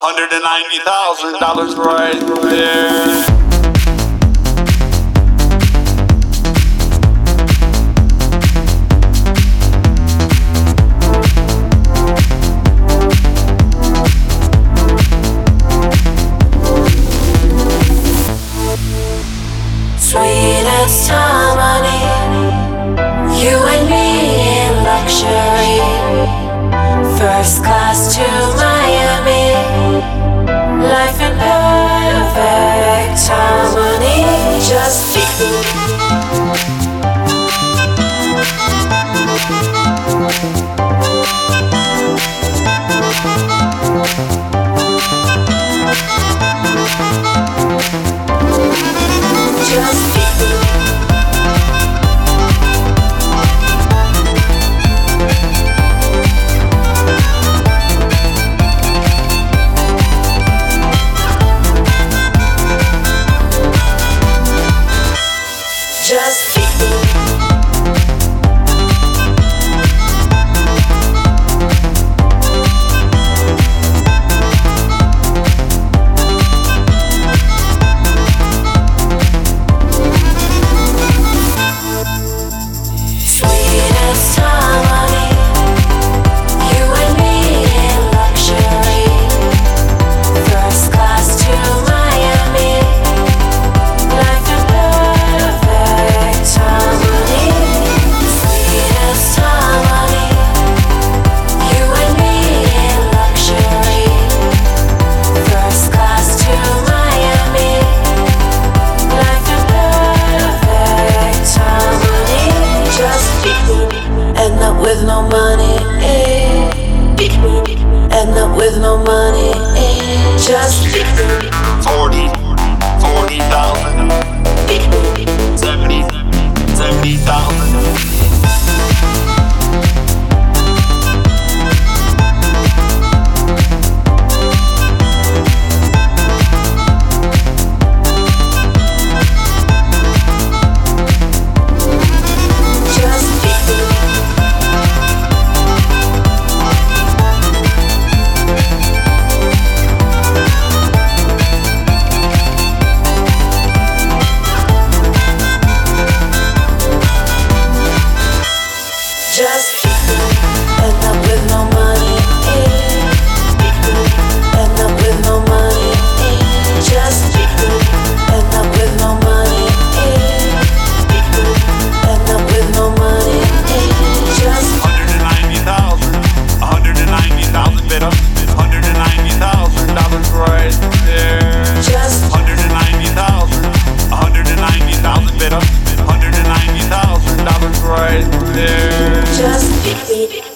$190,000 right there. Sweetest harmony, you and me in luxury. First class to Miami, life in perfect harmony. Just with no money, end up with no money, just 40,000, 70,000. Just end up with no money, end up with no money, just end up with no money, end up with no money, just 190,000, 190,000 bit up, $190,000 right there. Just 190,000, 190,000 bit up, $190,000 right there. just